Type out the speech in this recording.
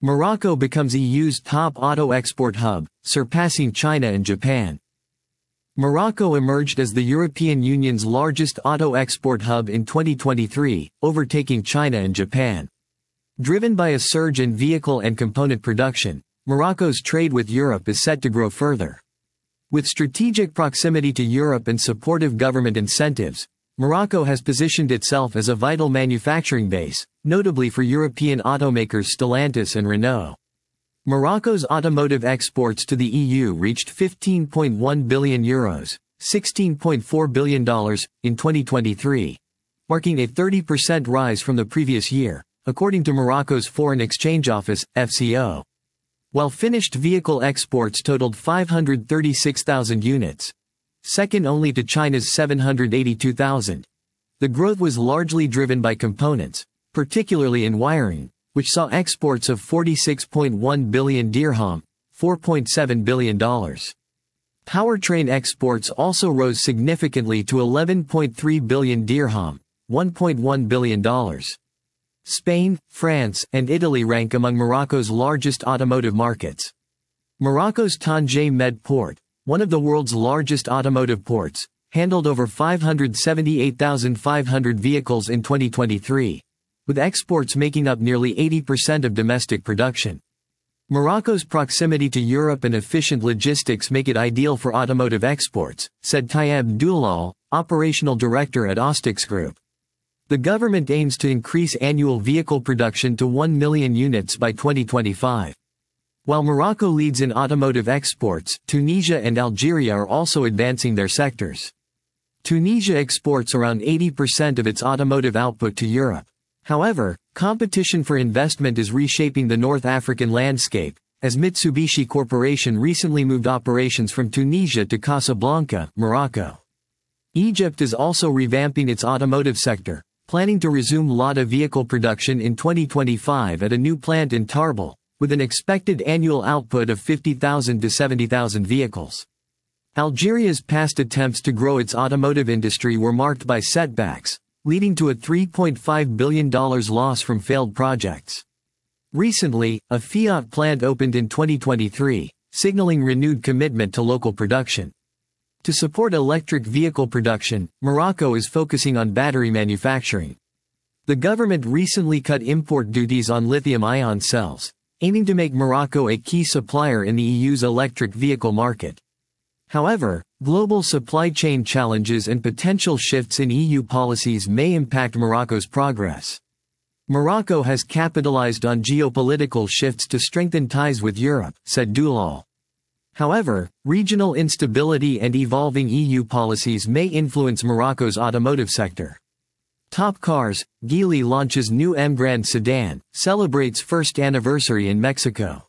Morocco becomes EU's top auto export hub, surpassing China and Japan. Morocco emerged as the European Union's largest auto export hub in 2023, overtaking China and Japan. Driven by a surge in vehicle and component production, Morocco's trade with Europe is set to grow further. With strategic proximity to Europe and supportive government incentives, Morocco has positioned itself as a vital manufacturing base, notably for European automakers Stellantis and Renault. Morocco's automotive exports to the EU reached €15.1 billion, $16.4 billion, in 2023, marking a 30% rise from the previous year, according to Morocco's Foreign Exchange Office, FCO. While finished vehicle exports totaled 536,000 units, second only to China's 782,000. The growth was largely driven by components, particularly in wiring, which saw exports of 46.1 billion dirham, $4.7 billion. Powertrain exports also rose significantly to 11.3 billion dirham, $1.1 billion. Spain, France, and Italy rank among Morocco's largest automotive markets. Morocco's Tanger Med port, one of the world's largest automotive ports, handled over 578,500 vehicles in 2023, with exports making up nearly 80% of domestic production. Morocco's proximity to Europe and efficient logistics make it ideal for automotive exports, said Tayeb Doulal, operational director at Ostix Group. The government aims to increase annual vehicle production to 1 million units by 2025. While Morocco leads in automotive exports, Tunisia and Algeria are also advancing their sectors. Tunisia exports around 80% of its automotive output to Europe. However, competition for investment is reshaping the North African landscape, as Mitsubishi Corporation recently moved operations from Tunisia to Casablanca, Morocco. Egypt is also revamping its automotive sector, planning to resume Lada vehicle production in 2025 at a new plant in Tarbes, with an expected annual output of 50,000 to 70,000 vehicles. Algeria's past attempts to grow its automotive industry were marked by setbacks, leading to a $3.5 billion loss from failed projects. Recently, a Fiat plant opened in 2023, signaling renewed commitment to local production. To support electric vehicle production, Morocco is focusing on battery manufacturing. The government recently cut import duties on lithium-ion cells, aiming to make Morocco a key supplier in the EU's electric vehicle market. However, global supply chain challenges and potential shifts in EU policies may impact Morocco's progress. Morocco has capitalized on geopolitical shifts to strengthen ties with Europe, said Doulal. However, regional instability and evolving EU policies may influence Morocco's automotive sector. Top Cars, Geely launches new M Grand sedan, celebrates first anniversary in Mexico.